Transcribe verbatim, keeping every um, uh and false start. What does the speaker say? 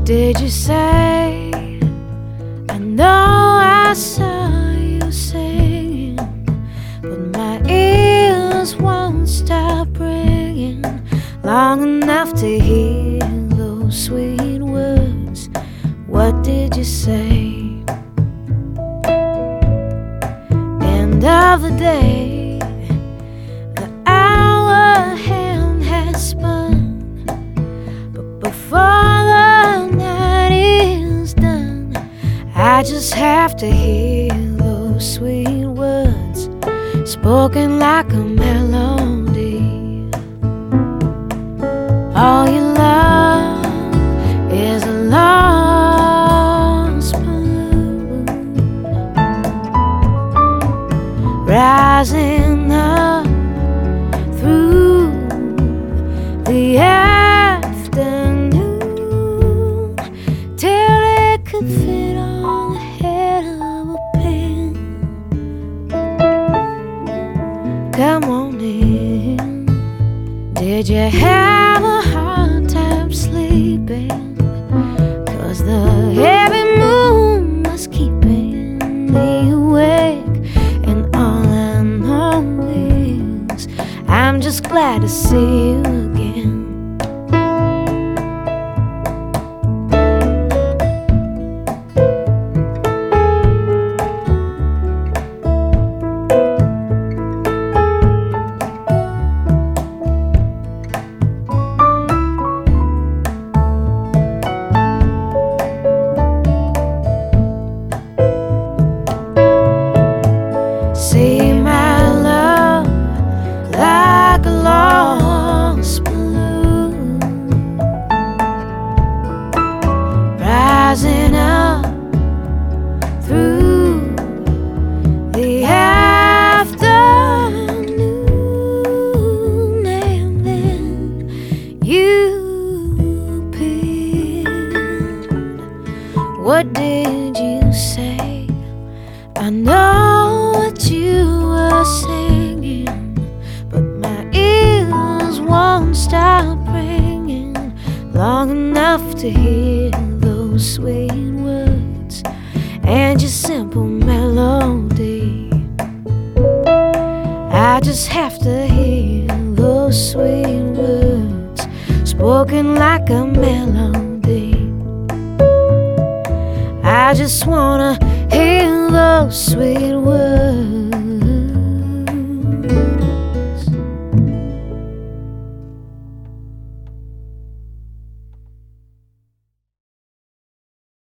did you say? I know I saw you singing, but my ears won't stop ringing long enough to hear those sweet words. What did you say? End of the day, the hour hand has spun, but before the night is done, I just have to hear those sweet words spoken like a melody. All you love is a lost balloon rising up through the afternoon till it could fit on the head of a pin. Come on in. Did you have a hard time sleeping? 'Cause the heavy moon was keeping me awake, and all I know is I'm just glad to see you again. See my love like a lost balloon rising up through the afternoon, and then you appeared. What did you say? I know what you were singing, but my ears won't stop ringing long enough to hear those sweet words and your simple melody. I just have to hear those sweet words spoken like a melody. I just wanna hear those sweet words